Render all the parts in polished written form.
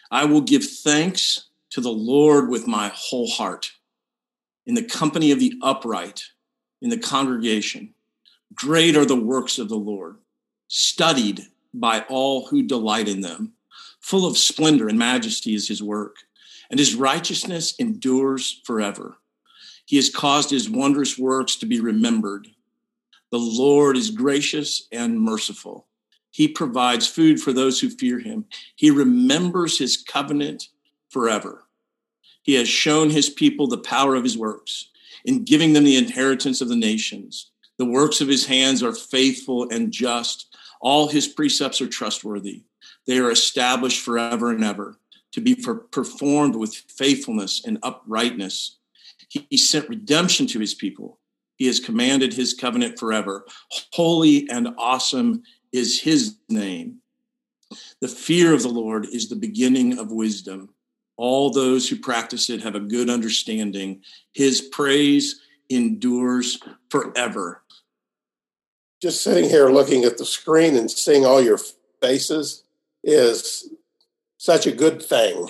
I will give thanks to the Lord with my whole heart. In the company of the upright, in the congregation, great are the works of the Lord, studied by all who delight in them. Full of splendor and majesty is his work, and his righteousness endures forever. He has caused his wondrous works to be remembered. The Lord is gracious and merciful. He provides food for those who fear him. He remembers his covenant forever. He has shown his people the power of his works in giving them the inheritance of the nations. The works of his hands are faithful and just. All his precepts are trustworthy. They are established forever and ever to be performed with faithfulness and uprightness. He sent redemption to his people. He has commanded his covenant forever. Holy and awesome is his name. The fear of the Lord is the beginning of wisdom. All those who practice it have a good understanding. His praise endures forever. Just sitting here looking at the screen and seeing all your faces is such a good thing.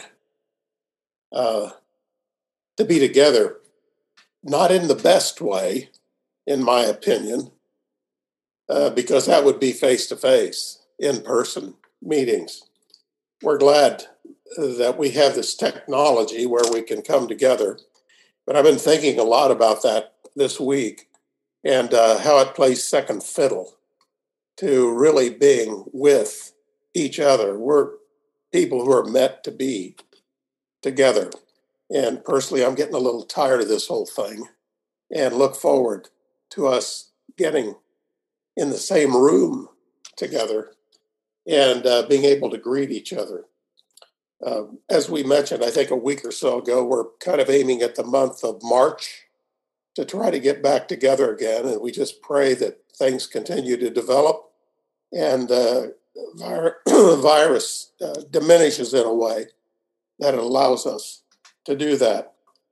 To be together, not in the best way, in my opinion, because that would be face-to-face, in-person meetings. We're glad that we have this technology where we can come together. But I've been thinking a lot about that this week and how it plays second fiddle to really being with each other. We're people who are meant to be together. And personally, I'm getting a little tired of this whole thing and look forward to us getting in the same room together and being able to greet each other. As we mentioned, I think a week or so ago, we're kind of aiming at the month of March to try to get back together again. And we just pray that things continue to develop and the virus diminishes in a way that it allows us to do that.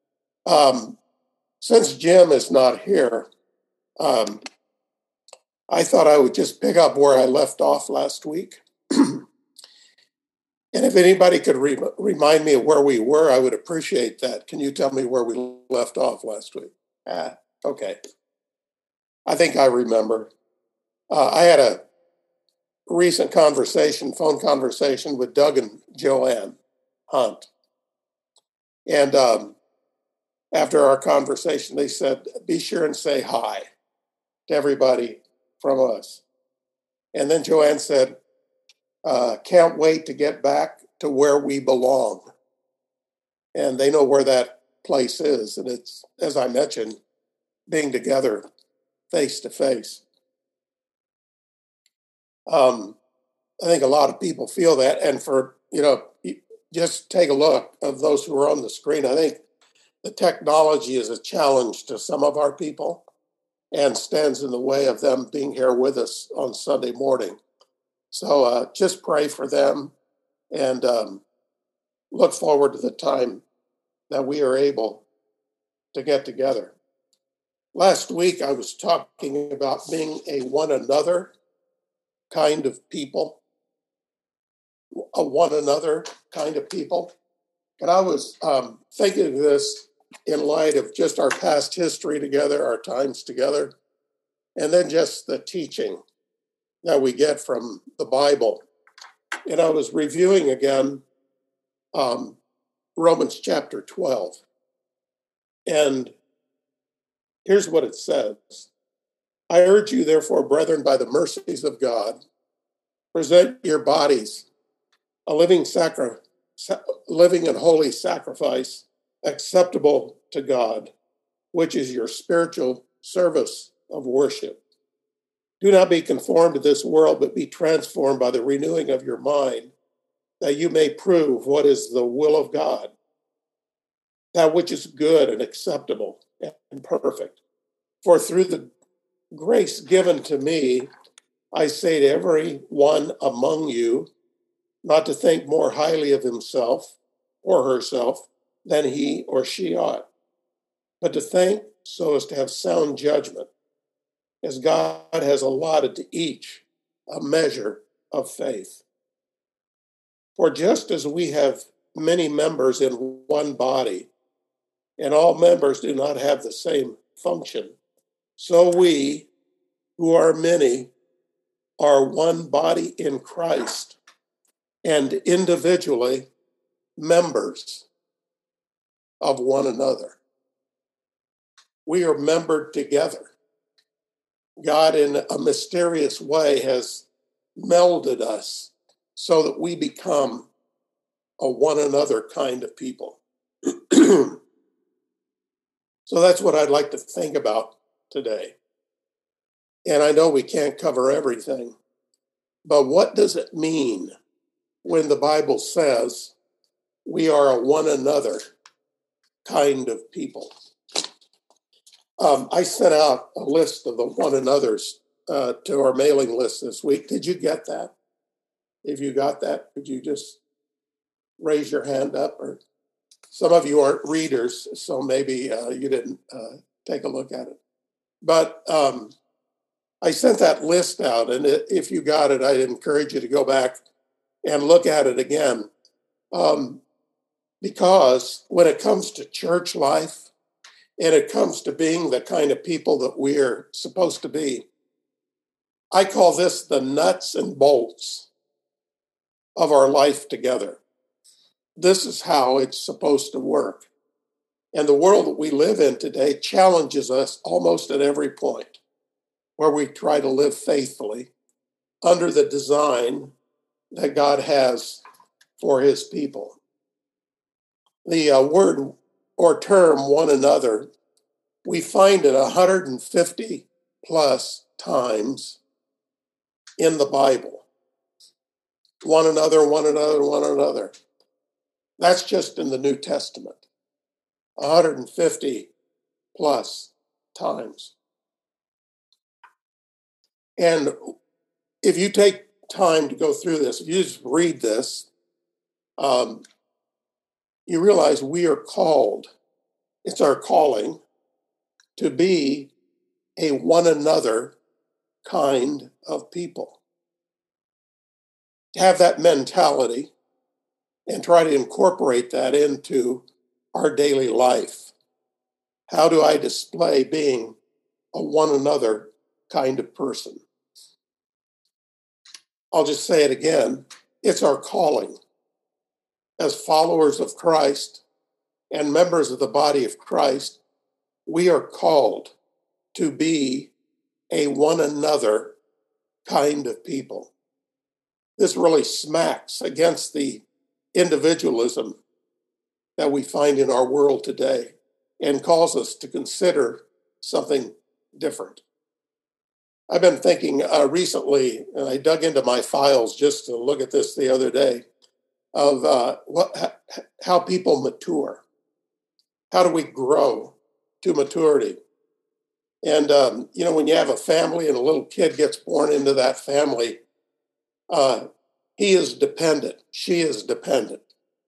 Since Jim is not here, I thought I would just pick up where I left off last week. And if anybody could remind me of where we were, I would appreciate that. Can you tell me where we left off last week? Okay. I think I remember. I had a recent phone conversation with Doug and Joanne Hunt. And after our conversation, they said, be sure and say hi to everybody from us. And then Joanne said, can't wait to get back to where we belong. And they know where that place is. And it's, as I mentioned, being together face to face. I think a lot of people feel that. And just take a look of those who are on the screen. I think the technology is a challenge to some of our people and stands in the way of them being here with us on Sunday morning. So just pray for them and look forward to the time that we are able to get together. Last week, I was talking about being a one another kind of people, And I was thinking of this in light of just our past history together, our times together, and then just the teaching that we get from the Bible. And I was reviewing again Romans chapter 12. And here's what it says. I urge you, therefore, brethren, by the mercies of God, present your bodies a living and holy sacrifice acceptable to God, which is your spiritual service of worship. Do not be conformed to this world, but be transformed by the renewing of your mind, that you may prove what is the will of God, that which is good and acceptable and perfect. For through the grace given to me, I say to every one among you, not to think more highly of himself or herself than he or she ought, but to think so as to have sound judgment, as God has allotted to each a measure of faith. For just as we have many members in one body, and all members do not have the same function, so we, who are many, are one body in Christ, and individually members of one another. We are membered together. God, in a mysterious way, has melded us so that we become a one another kind of people. So that's what I'd like to think about today. And I know we can't cover everything, but what does it mean when the Bible says we are a one another kind of people? I sent out a list of the one another's to our mailing list this week. Did you get that? If you got that, could you just raise your hand up? Or some of you aren't readers, so maybe you didn't take a look at it. But I sent that list out, and if you got it, I'd encourage you to go back and look at it again. Because when it comes to church life, and it comes to being the kind of people that we're supposed to be, I call this the nuts and bolts of our life together. This is how it's supposed to work. And the world that we live in today challenges us almost at every point, where we try to live faithfully under the design that God has for his people. The word or term one another, we find it 150 plus times in the Bible. One another, one another, one another. That's just in the New Testament. 150 plus times. And if you take time to go through this, if you just read this, you realize we are called, it's our calling, to be a one another kind of people. To have that mentality and try to incorporate that into our daily life. How do I display being a one another kind of person? I'll just say it again. It's our calling as followers of Christ and members of the body of Christ. We are called to be a one another kind of people. This really smacks against the individualism that we find in our world today and calls us to consider something different. I've been thinking recently, and I dug into my files just to look at this the other day, of how people mature. How do we grow to maturity? And, when you have a family and a little kid gets born into that family, he is dependent, she is dependent.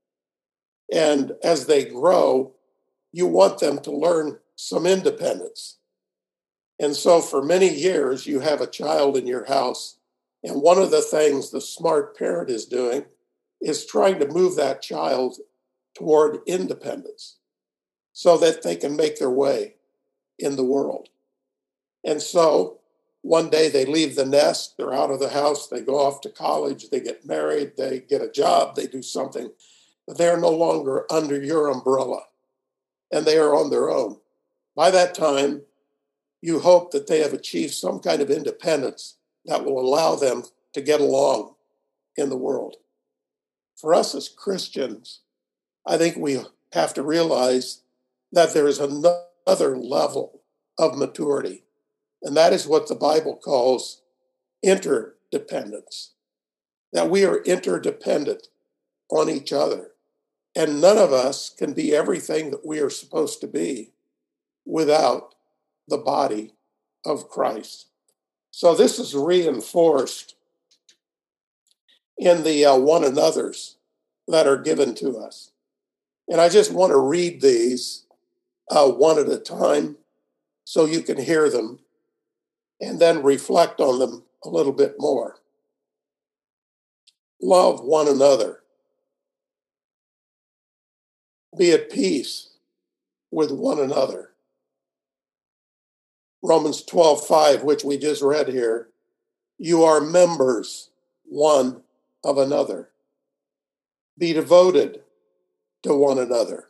And as they grow, you want them to learn some independence. And so for many years, you have a child in your house, and one of the things the smart parent is doing is trying to move that child toward independence so that they can make their way in the world. And so one day they leave the nest, they're out of the house, they go off to college, they get married, they get a job, they do something, but they are no longer under your umbrella and they are on their own. By that time, you hope that they have achieved some kind of independence that will allow them to get along in the world. For us as Christians, I think we have to realize that there is another level of maturity, and that is what the Bible calls interdependence, that we are interdependent on each other, and none of us can be everything that we are supposed to be without the body of Christ. So this is reinforced in the one another's that are given to us. And I just want to read these one at a time so you can hear them and then reflect on them a little bit more. Love one another. Be at peace with one another. Romans 12:5, which we just read here, you are members one of another. Be devoted to one another.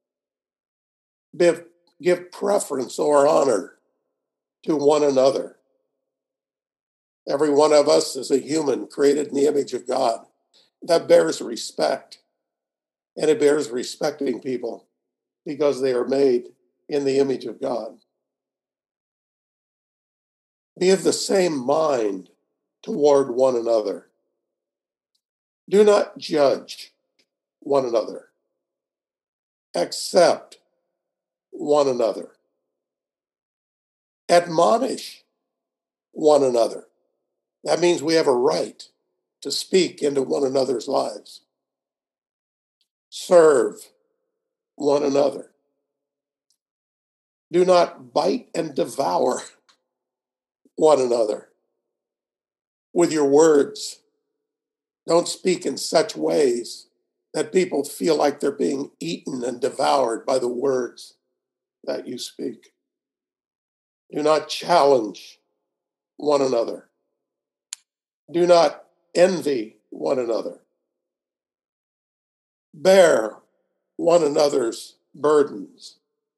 Give preference or honor to one another. Every one of us is a human created in the image of God. That bears respect. And it bears respecting people because they are made in the image of God. Be of the same mind toward one another. Do not judge one another. Accept one another. Admonish one another. That means we have a right to speak into one another's lives. Serve one another. Do not bite and devour one another with your words. Don't speak in such ways that people feel like they're being eaten and devoured by the words that you speak. Do not challenge one another. Do not envy one another. Bear one another's burdens.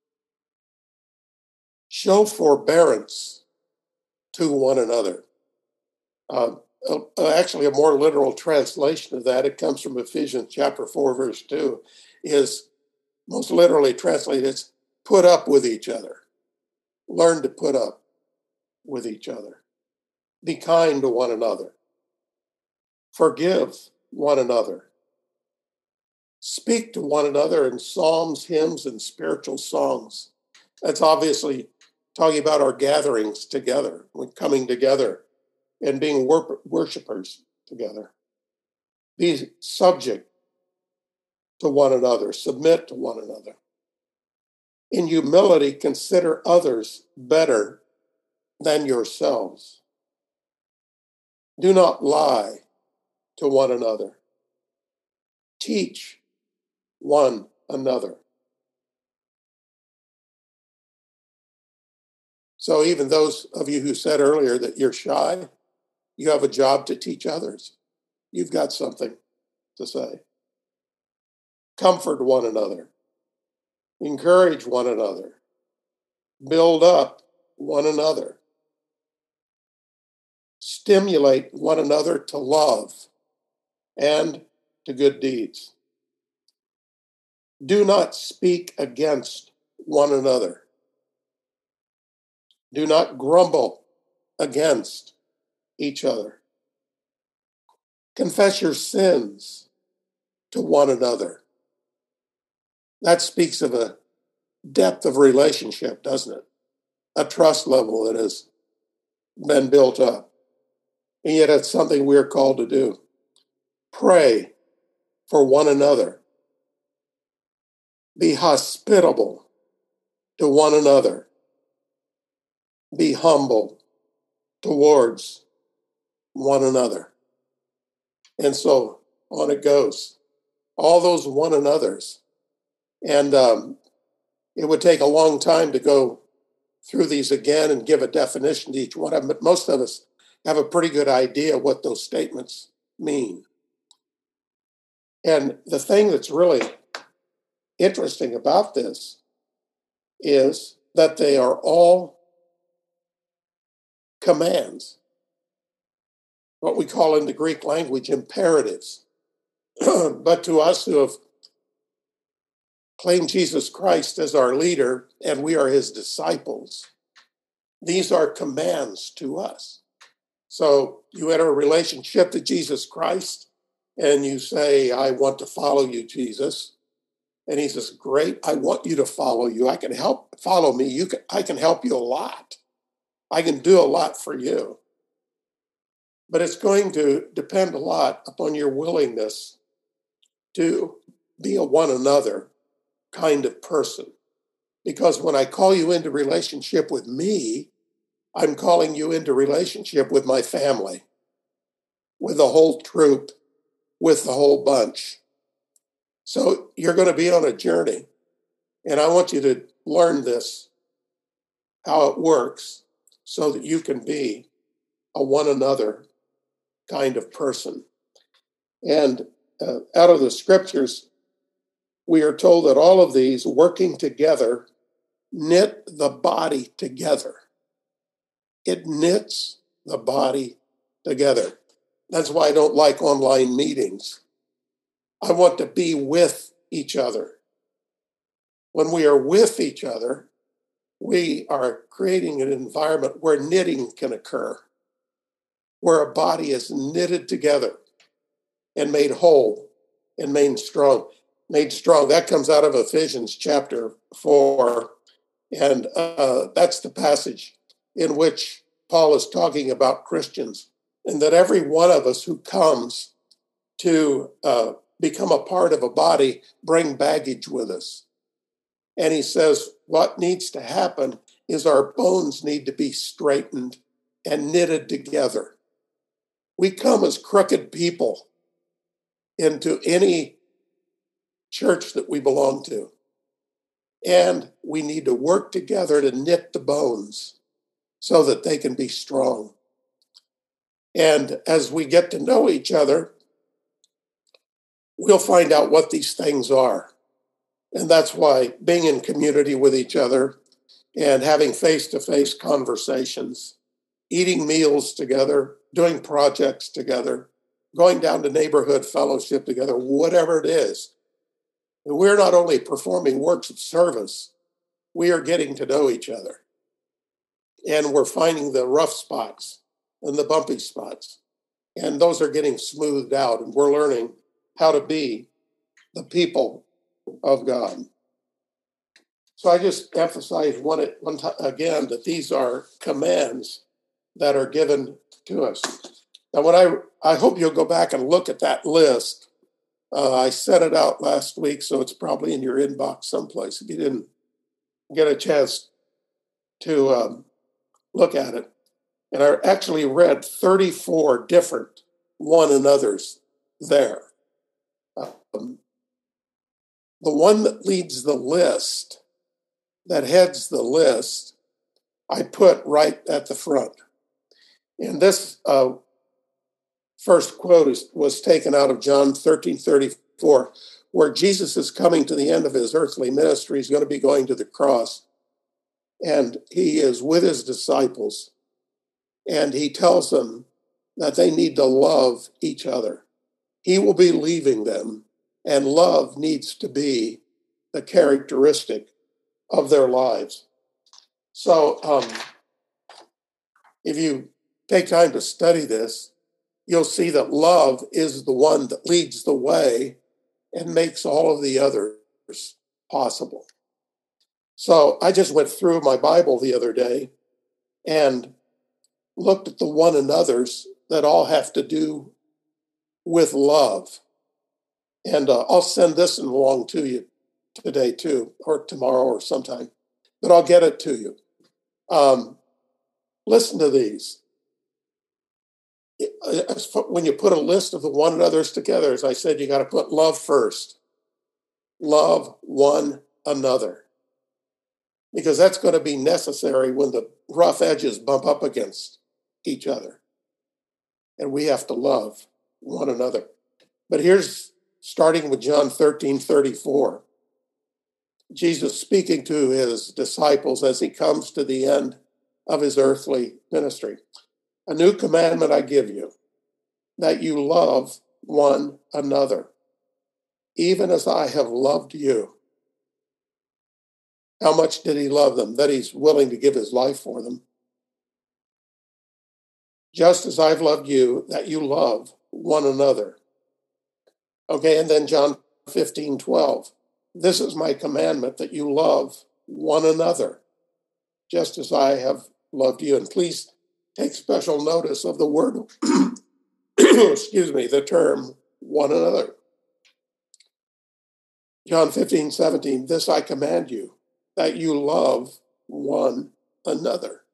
Show forbearance to one another. Actually, a more literal translation of that, it comes from Ephesians chapter 4, verse 2, is most literally translated as put up with each other. Learn to put up with each other. Be kind to one another. Forgive one another. Speak to one another in psalms, hymns, and spiritual songs. That's obviously talking about our gatherings together, coming together and being worshipers together. Be subject to one another, submit to one another. In humility, consider others better than yourselves. Do not lie to one another. Teach one another. So even those of you who said earlier that you're shy, you have a job to teach others. You've got something to say. Comfort one another. Encourage one another. Build up one another. Stimulate one another to love and to good deeds. Do not speak against one another. Do not grumble against each other. Confess your sins to one another. That speaks of a depth of relationship, doesn't it? A trust level that has been built up. And yet it's something we're called to do. Pray for one another. Be hospitable to one another. Be humble towards one another. And so on it goes. All those one another's. And it would take a long time to go through these again and give a definition to each one of them, but most of us have a pretty good idea what those statements mean. And the thing that's really interesting about this is that they are all commands, what we call in the Greek language imperatives. But to us who have claimed Jesus Christ as our leader and we are his disciples, these are commands to us. So you enter a relationship to Jesus Christ and you say, I want to follow you, Jesus. And he says, great, I want you to follow you. I can help follow me. I can help you a lot. I can do a lot for you. But it's going to depend a lot upon your willingness to be a one another kind of person. Because when I call you into relationship with me, I'm calling you into relationship with my family, with the whole troop, with the whole bunch. So you're going to be on a journey, and I want you to learn this, how it works, so that you can be a one another kind of person. And out of the scriptures, we are told that all of these working together knit the body together. It knits the body together. That's why I don't like online meetings. I want to be with each other. When we are with each other, we are creating an environment where knitting can occur, where a body is knitted together and made whole and made strong. Made strong. That comes out of Ephesians chapter 4. And that's the passage in which Paul is talking about Christians, and that every one of us who comes to become a part of a body bring baggage with us. And he says what needs to happen is our bones need to be straightened and knitted together. We come as crooked people into any church that we belong to. And we need to work together to knit the bones so that they can be strong. And as we get to know each other, we'll find out what these things are. And that's why being in community with each other and having face-to-face conversations, eating meals together, doing projects together, going down to neighborhood fellowship together, whatever it is, we're not only performing works of service, we are getting to know each other. And we're finding the rough spots and the bumpy spots. And those are getting smoothed out. And we're learning how to be the people of God. So I just emphasize one time again that these are commands that are given to us. Now, I hope you'll go back and look at that list. I sent it out last week, so it's probably in your inbox someplace if you didn't get a chance to look at it. And I actually read 34 different one another's there. The one that leads the list, that heads the list, I put right at the front. And this first quote was taken out of John 13:34, where Jesus is coming to the end of his earthly ministry. He's going to be going to the cross. And he is with his disciples. And he tells them that they need to love each other. He will be leaving them, and love needs to be the characteristic of their lives. So if you take time to study this, you'll see that love is the one that leads the way and makes all of the others possible. So I just went through my Bible the other day and looked at the one another's that all have to do with love. And I'll send this along to you today too, or tomorrow or sometime, but I'll get it to you. Listen to these. When you put a list of the one another's together, as I said, you got to put love first. Love one another. Because that's going to be necessary when the rough edges bump up against each other. And we have to love one another. But here's starting with John 13:34. Jesus speaking to his disciples as he comes to the end of his earthly ministry. A new commandment I give you, that you love one another, even as I have loved you. How much did he love them? That he's willing to give his life for them. Just as I've loved you, that you love one another. Okay, and then John 15:12. This is my commandment, that you love one another, just as I have loved you. And please take special notice of the word, the term one another. John 15:17, this I command you, that you love one another.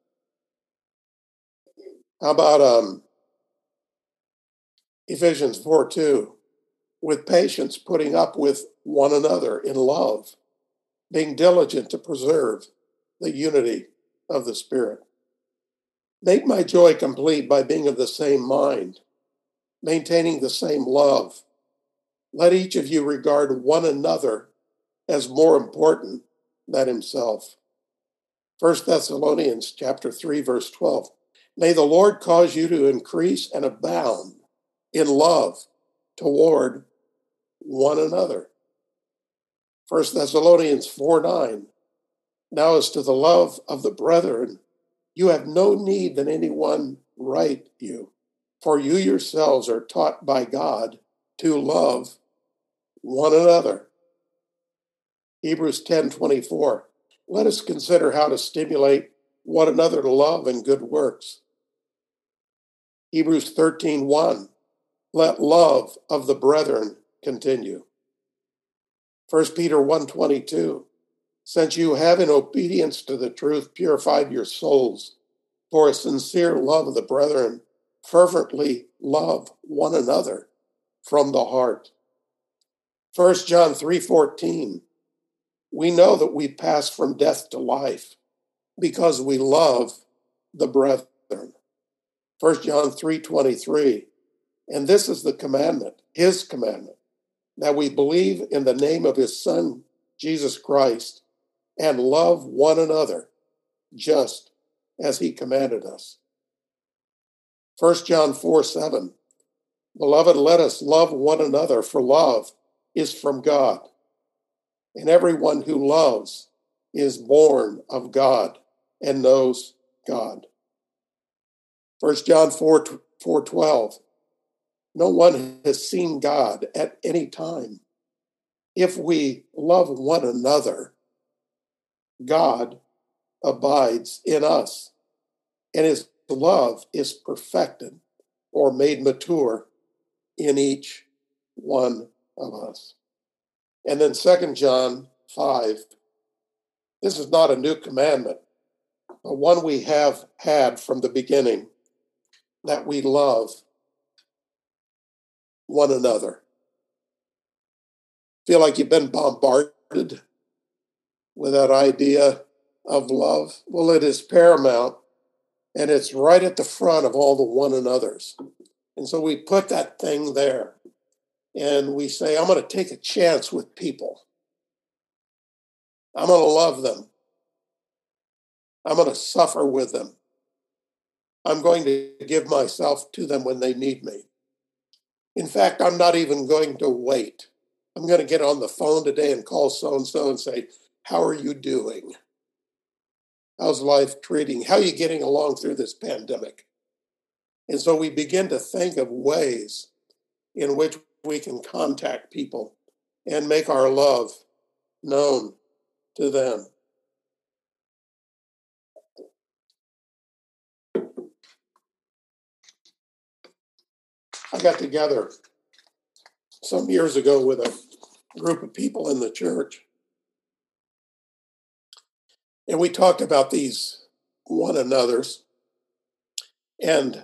How about Ephesians 4:2? with patience putting up with one another in love, being diligent to preserve the unity of the Spirit. Make my joy complete by being of the same mind, maintaining the same love. Let each of you regard one another as more important than himself. 1 Thessalonians chapter 3, verse 12. May the Lord cause you to increase and abound in love toward one another. 1 Thessalonians 4:9. Now as to the love of the brethren, you have no need that anyone write you, for you yourselves are taught by God to love one another. Hebrews 10:24. Let us consider how to stimulate one another to love and good works. Hebrews 13:1. Let love of the brethren continue. 1 Peter 1:22. Since you have in obedience to the truth purified your souls for a sincere love of the brethren, fervently love one another from the heart. 1 John 3:14. We know that we pass from death to life because we love the brethren. 1 John 3:23. And this is the commandment, his commandment, that we believe in the name of his Son, Jesus Christ, and love one another just as he commanded us. 1 John 4:7. Beloved, let us love one another, for love is from God. And everyone who loves is born of God and knows God. 1 John 4:12. No one has seen God at any time. If we love one another, God abides in us, and his love is perfected or made mature in each one of us. And then 2 John 5. This is not a new commandment, but one we have had from the beginning, that we love one another. Feel like you've been bombarded with that idea of love? Well, it is paramount, and it's right at the front of all the one another's. And so we put that thing there, and we say, I'm going to take a chance with people. I'm going to love them. I'm going to suffer with them. I'm going to give myself to them when they need me. In fact, I'm not even going to wait. I'm going to get on the phone today and call so-and-so and say, how are you doing? How's life treating? How are you getting along through this pandemic? And so we begin to think of ways in which we can contact people and make our love known to them. I got together some years ago with a group of people in the church, and we talked about these one another's. And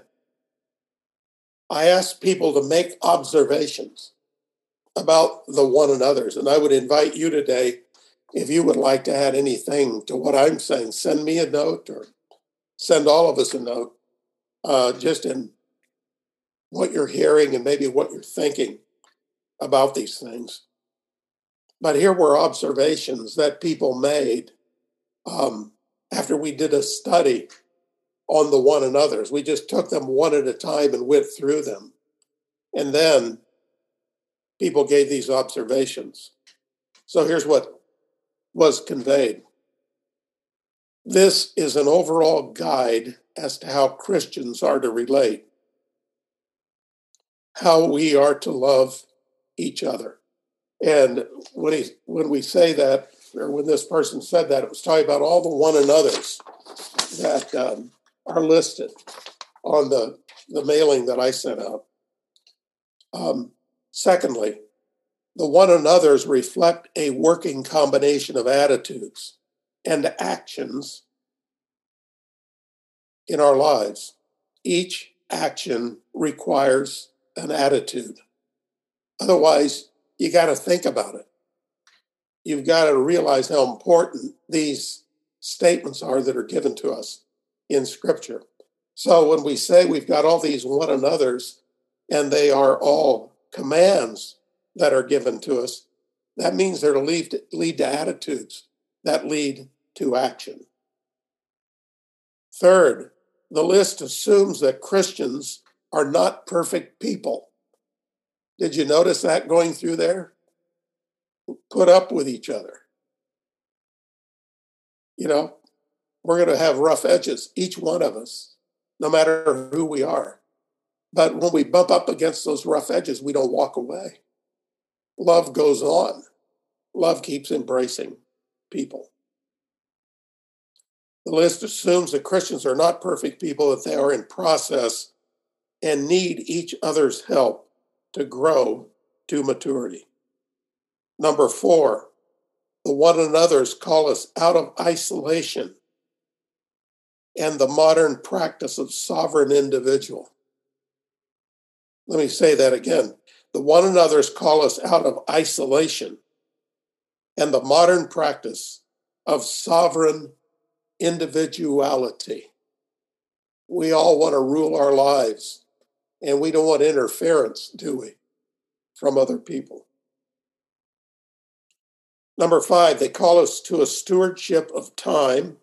I asked people to make observations about the one another's. And I would invite you today, if you would like to add anything to what I'm saying, send me a note or send all of us a note, just in what you're hearing and maybe what you're thinking about these things. But here were observations that people made after we did a study on the one another's. We just took them one at a time and went through them. And then people gave these observations. So here's what was conveyed. This is an overall guide as to how Christians are to relate, how we are to love each other. And when we say that, or when this person said that, it was talking about all the one another's that are listed on the mailing that I sent out. Secondly, the one another's reflect a working combination of attitudes and actions in our lives. Each action requires an attitude. Otherwise, you got to think about it. You've got to realize how important these statements are that are given to us in Scripture. So when we say we've got all these one another's, and they are all commands that are given to us, that means they're to lead to attitudes that lead to action. Third, the list assumes that Christians are not perfect people. Did you notice that going through there? Put up with each other. You know, we're going to have rough edges, each one of us, no matter who we are. But when we bump up against those rough edges, we don't walk away. Love goes on. Love keeps embracing people. The list assumes that Christians are not perfect people, that they are in process and need each other's help to grow to maturity. Number 4, the one another's call us out of isolation and the modern practice of sovereign individual. Let me say that again. The one another's call us out of isolation and the modern practice of sovereign individuality. We all want to rule our lives, and we don't want interference, do we, from other people? Number 5, they call us to a stewardship of time,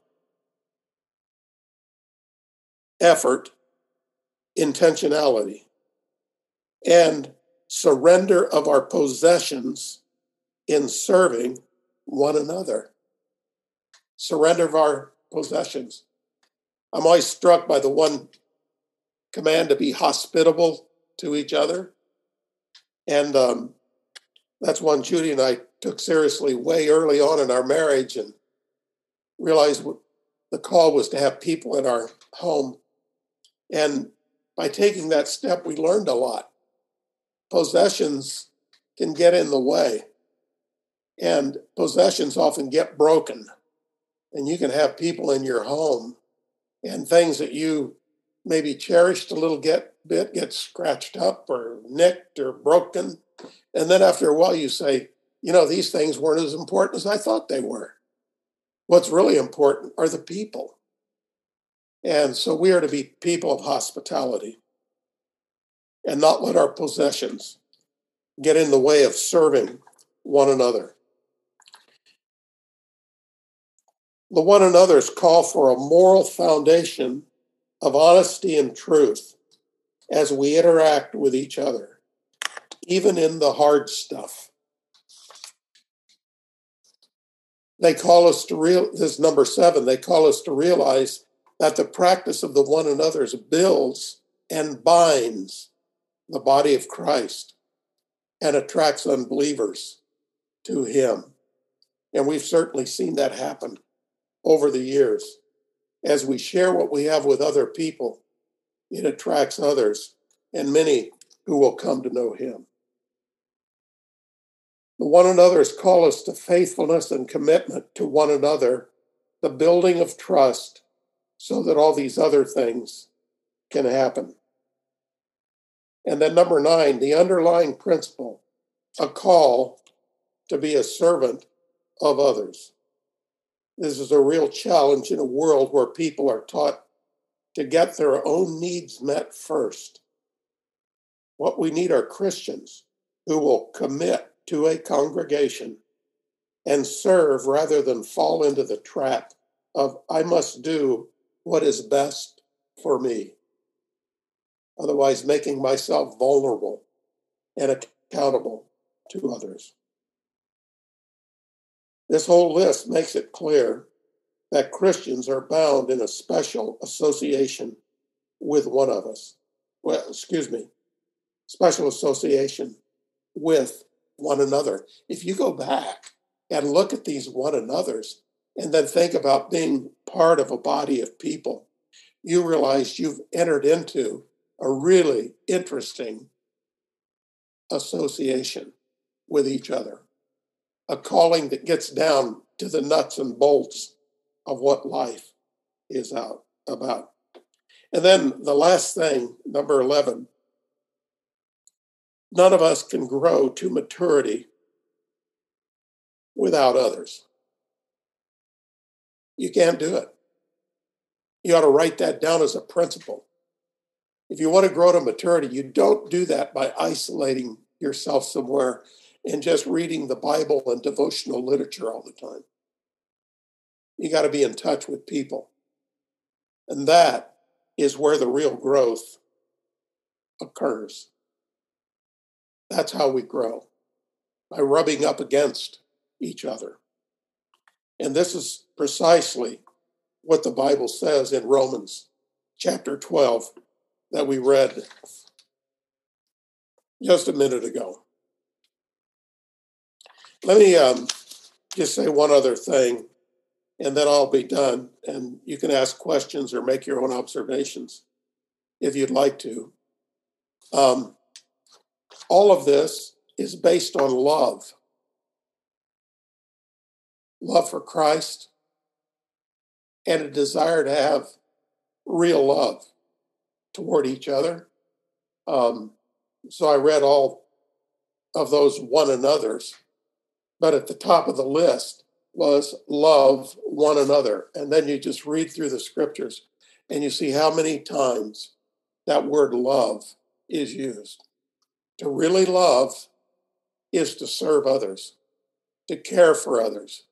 effort, intentionality, and surrender of our possessions in serving one another. Surrender of our possessions. I'm always struck by the one command to be hospitable to each other. And that's one Judy and I took seriously way early on in our marriage and realized the call was to have people in our home. And by taking that step, we learned a lot. Possessions can get in the way, and possessions often get broken. And you can have people in your home and things that you maybe cherished a little bit get scratched up or nicked or broken. And then after a while you say, these things weren't as important as I thought they were. What's really important are the people. And so we are to be people of hospitality and not let our possessions get in the way of serving one another. The one another's call for a moral foundation of honesty and truth as we interact with each other, even in the hard stuff. They call us to this is number 7, they call us to realize that the practice of the one another's builds and binds the body of Christ and attracts unbelievers to him. And we've certainly seen that happen over the years. As we share what we have with other people, it attracts others and many who will come to know him. The one another's call us to faithfulness and commitment to one another, the building of trust, so that all these other things can happen. And then number 9, the underlying principle, a call to be a servant of others. This is a real challenge in a world where people are taught to get their own needs met first. What we need are Christians who will commit to a congregation and serve rather than fall into the trap of, I must do what is best for me. Otherwise, making myself vulnerable and accountable to others. This whole list makes it clear that Christians are bound in a special association with one of us. Special association with one another. If you go back and look at these one another's and then think about being part of a body of people, you realize you've entered into a really interesting association with each other, a calling that gets down to the nuts and bolts of what life is about. And then the last thing, number 11, none of us can grow to maturity without others. You can't do it. You ought to write that down as a principle. If you want to grow to maturity, you don't do that by isolating yourself somewhere and just reading the Bible and devotional literature all the time. You got to be in touch with people. And that is where the real growth occurs. That's how we grow, by rubbing up against each other. And this is precisely what the Bible says in Romans chapter 12 that we read just a minute ago. Let me just say one other thing, and then I'll be done. And you can ask questions or make your own observations if you'd like to. All of this is based on love. Love for Christ and a desire to have real love toward each other. So I read all of those one another's, but at the top of the list was love one another. And then you just read through the scriptures and you see how many times that word love is used. To really love is to serve others, to care for others,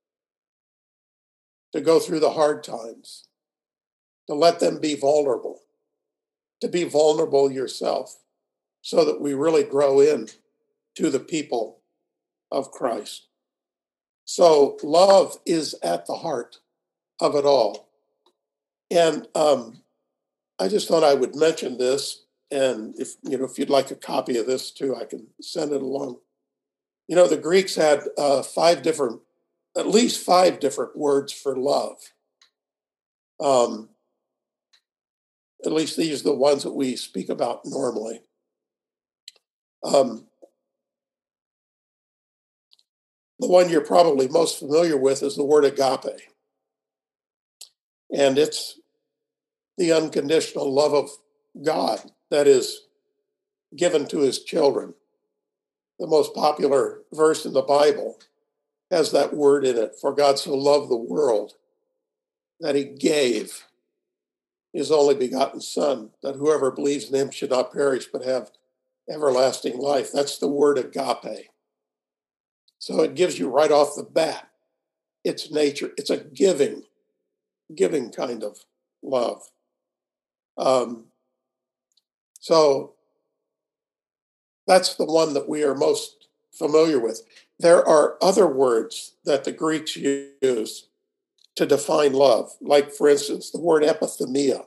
to go through the hard times, to let them be vulnerable, to be vulnerable yourself, so that we really grow in to the people of Christ. So love is at the heart of it all. And I just thought I would mention this. And if you'd like a copy of this too, I can send it along. The Greeks had at least five different words for love. At least these are the ones that we speak about normally. The one you're probably most familiar with is the word agape. And it's the unconditional love of God that is given to his children. The most popular verse in the Bible has that word in it. For God so loved the world that he gave his only begotten Son, that whoever believes in him should not perish but have everlasting life. That's the word agape. So it gives you right off the bat its nature. It's a giving kind of love. So that's the one that we are most familiar with. There are other words that the Greeks use to define love, like, for instance, the word epithemia.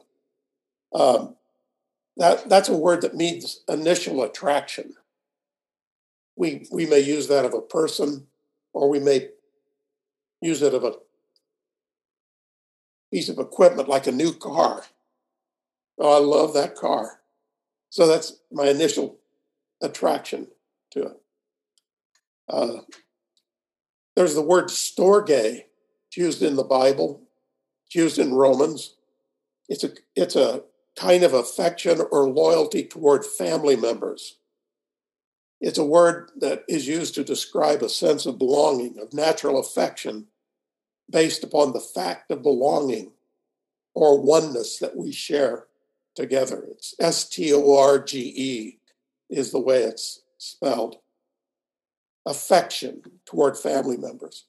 That's a word that means initial attraction. We may use that of a person, or we may use it of a piece of equipment like a new car. Oh, I love that car. So that's my initial attraction to it. There's the word storge. It's used in the Bible. It's used in Romans. It's a kind of affection or loyalty toward family members. It's a word that is used to describe a sense of belonging, of natural affection, based upon the fact of belonging or oneness that we share together. It's STORGE is the way it's spelled. Affection toward family members.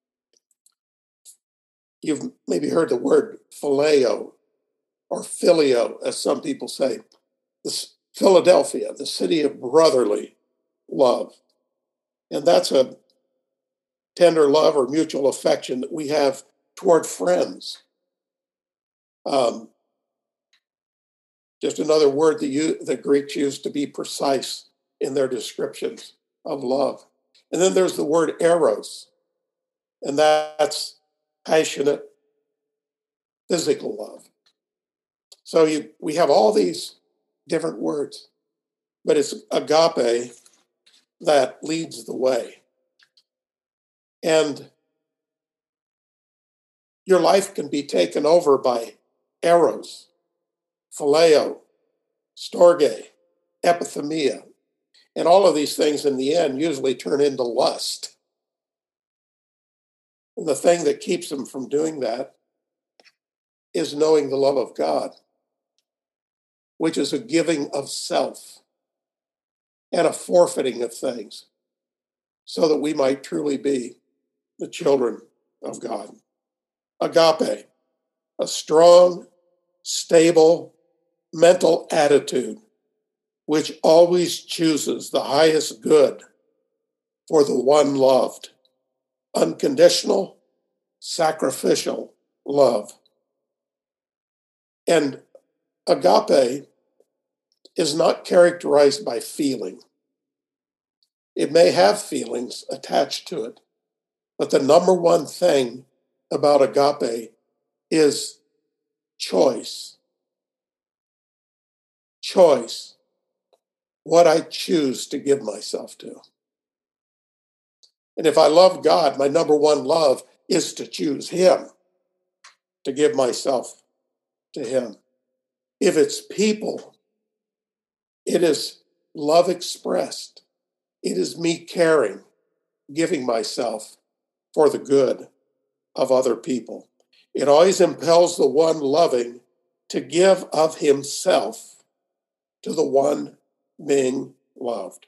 You've maybe heard the word phileo or filio, as some people say. This Philadelphia, the city of brotherly love. And that's a tender love or mutual affection that we have toward friends. Just another word that the Greeks used to be precise in their descriptions of love. And then there's the word eros, and that's passionate, physical love. So we have all these different words, but it's agape that leads the way. And your life can be taken over by eros, phileo, storge, epithemia. And all of these things in the end usually turn into lust. And the thing that keeps them from doing that is knowing the love of God, which is a giving of self and a forfeiting of things so that we might truly be the children of God. Agape, a strong, stable, mental attitude which always chooses the highest good for the one loved. Unconditional, sacrificial love. And agape is not characterized by feeling. It may have feelings attached to it, but the number one thing about agape is choice. Choice. What I choose to give myself to. And if I love God, my number one love is to choose Him, to give myself to Him. If it's people, it is love expressed. It is me caring, giving myself for the good of other people. It always impels the one loving to give of himself to the one being loved.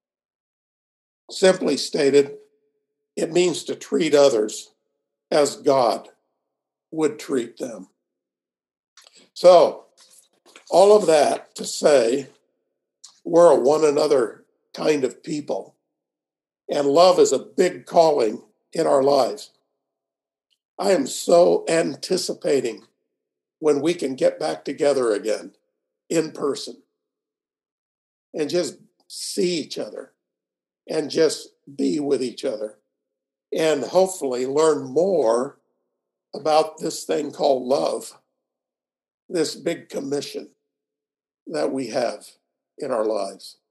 Simply stated, it means to treat others as God would treat them. So, all of that to say, we're a one another kind of people, and love is a big calling in our lives. I am so anticipating when we can get back together again in person and just see each other and just be with each other and hopefully learn more about this thing called love, this big commission that we have in our lives.